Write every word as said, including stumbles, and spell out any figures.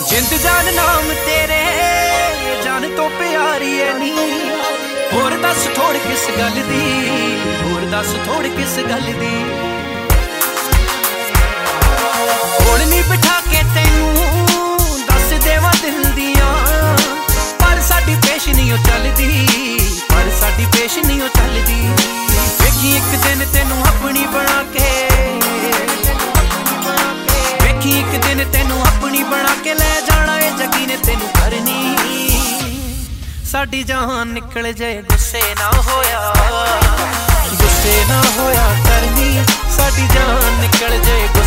जिंद जान नाम तेरे जान तो प्यारी है नी होर दस थोड़ किस गल दी होर दस थोड़ किस गल दी होड़ नी बिठा के तेनू दस देवा दिल दियां पर साडी पेश नहीं ओ चलदी पर साडी पेश नहीं ओ चलदी वेखी एक दिन तेनू अपनी बना के वेखी एक दिन तेनू अपनी बना के ले जाना ए यकीन तेनू करनी साडी जान निकल जाए गुस्से ना होया गुस्से ना होया करनी साडी जान निकल जाए